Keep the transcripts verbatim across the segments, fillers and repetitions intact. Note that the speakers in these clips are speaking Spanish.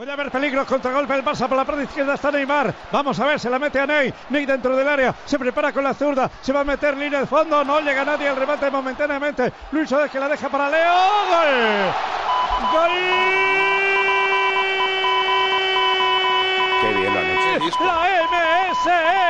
Puede haber peligros, contragolpe el Barça por la parte izquierda está Neymar. Vamos a ver, se la mete a Ney. Ney dentro del área, se prepara con la zurda, se va a meter línea de fondo, no llega nadie al remate momentáneamente. Luis Suárez que la deja para Leo. ¡Gol! ¡Gol! Qué bien lo han hecho. La M S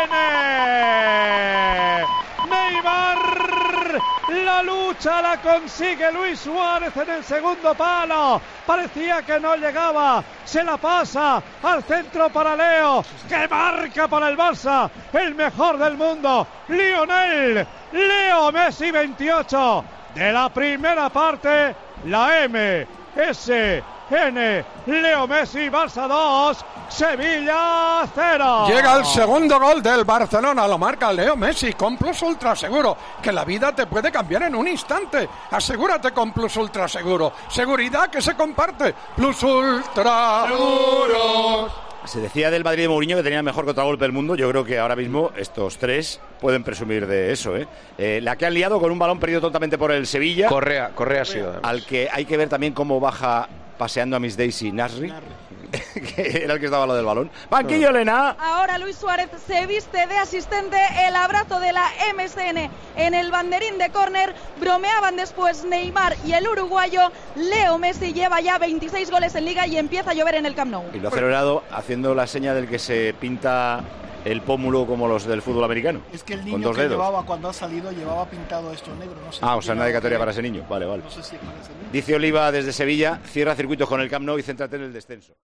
N. Neymar. La lucha la consigue Luis Suárez en el segundo palo. Parecía que no llegaba. Se la pasa al centro para Leo. Que marca para el Barça. El mejor del mundo. Lionel. Leo Messi veintiocho. De la primera parte. La M S N. Leo Messi, Barça dos, Sevilla cero. Llega el segundo gol del Barcelona, lo marca Leo Messi con Plus Ultra Seguro, que la vida te puede cambiar en un instante. Asegúrate con Plus Ultra Seguro, seguridad que se comparte. Plus Ultra Seguro. Se decía del Madrid de Mourinho que tenía el mejor contragolpe del mundo. Yo creo que ahora mismo estos tres pueden presumir de eso, ¿eh? Eh, la que han liado con un balón perdido totalmente por el Sevilla. Correa, Correa ha sido. Al que hay que ver también cómo baja paseando a Miss Daisy Nasri, que era el que estaba al lado del balón. Banquillo, Elena. Ahora Luis Suárez se viste de asistente, el abrazo de la M S N en el banderín de córner. Bromeaban después Neymar y el uruguayo. Leo Messi lleva ya veintiséis goles en Liga y empieza a llover en el Camp Nou. Y lo ha celebrado haciendo la seña del que se pinta el pómulo como los del fútbol americano. Es que el niño que dedos. llevaba cuando ha salido llevaba pintado esto negro. No sé ah, o sea, una dedicatoria para ese niño. Vale, vale. No sé si para ese niño. Dice Oliva desde Sevilla, cierra circuitos con el Camp Nou y céntrate en el descenso.